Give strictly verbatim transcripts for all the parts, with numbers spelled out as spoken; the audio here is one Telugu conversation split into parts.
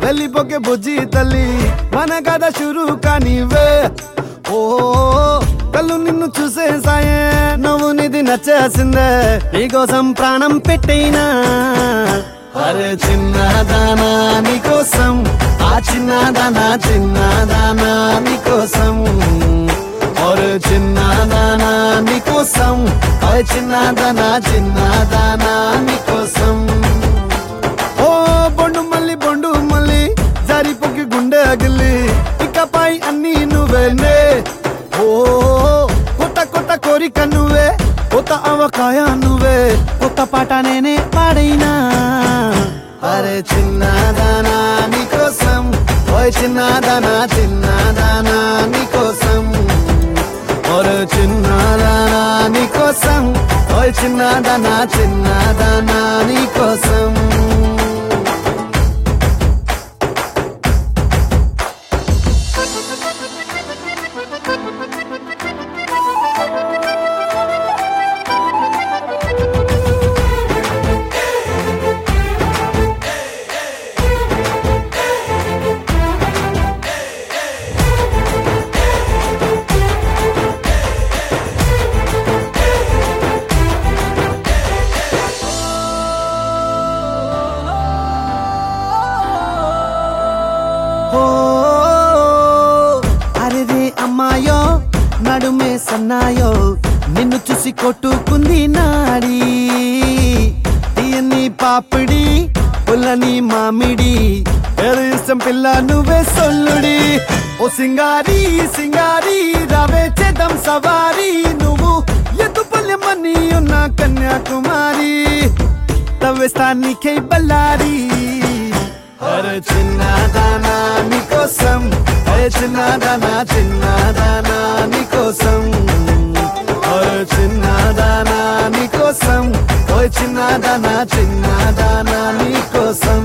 వెళ్ళిపోకే బుజ్జి తల్లి మన కథ షురు కానివే ఓ కళ్ళు నిన్ను చూసేసాయే నువ్వు నిధి నచ్చేసిందే నీకోసం ప్రాణం పెట్టైనా అరే చిన్నదానా నీకోసం ఆ చిన్నదానా చిన్నదానా నీకోసం ఒరే చిన్నదానా నీకోసం అరే చిన్నదానా చిన్నదానా నీకోసం ఓ బొండు మళ్ళీ బొండు మళ్ళీ జారిపోకి గుండె అగిలి ఇకపై అన్ని నువ్వేనే ఓ కొత్త కొత్త కోరిక నువ్వే కొత్త అవకాయ నువ్వే కొత్త పాట నేనే పాడైనా అరే చిన్నదానా నీకోసం ఓయ్ చిన్నదానా చిన్నదానా నీకోసం ఒరే చిన్నదానా నీకోసం ఓయ్ చిన్నదానా చిన్నదానా నీకోసం అమ్మాయో నడుమే సన్నాయో నిన్ను చూసి కొట్టుకుంది నాడి తీయని పాపిడి పుల్లని మామిడి ఏరు ఇష్టం పిల్ల నువ్వే సొల్లుడి ఓ సింగారి సింగారి రావే చేద్దాం సవారి నువ్వు ఎద్దు పల్లెమని ఉన్న కన్యాకుమారి తవ్వేస్తానికై బల్లారి అరే చిన్నదానా నీకోసం అరే చిన్నదానా చిన్నదానా నీకోసం అరే చిన్నదానా నీకోసం ఓయ్ చిన్నదానా చిన్నదానా నీకోసం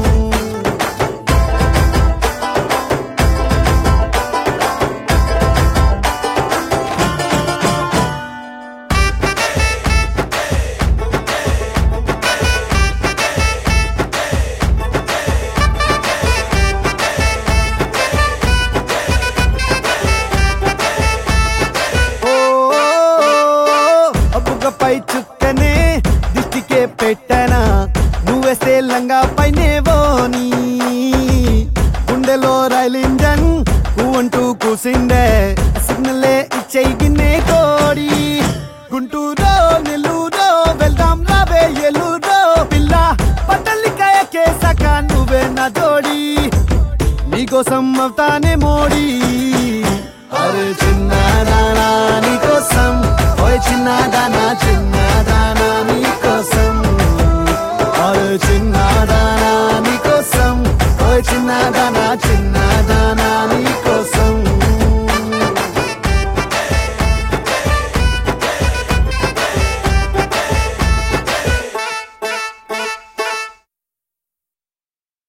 పై చుక్కనే దిష్టికే పెట్టనా నువ్వేస్తే లంగా పైనేవోని గుండెలో రైల్ ఇంజన్ అంటూ కూసిందే సిగ్నలే ఇచ్చేయి గిన్నే కోడి గుంటూరో నెల్లూరో వెళ్దాం రావే ఎల్లూరో పిల్ల పట్టలికాయ కేసాక నువ్వే నా జోడి నీకోసం అవుతానే మోడి అరే చిన్నదానా నీకోసం ఓయ్ చిన్నదానా చిన్నదానా నీకోసం ఓయ్ చిన్నదానా నీకోసం ఓయ్ చిన్నదానా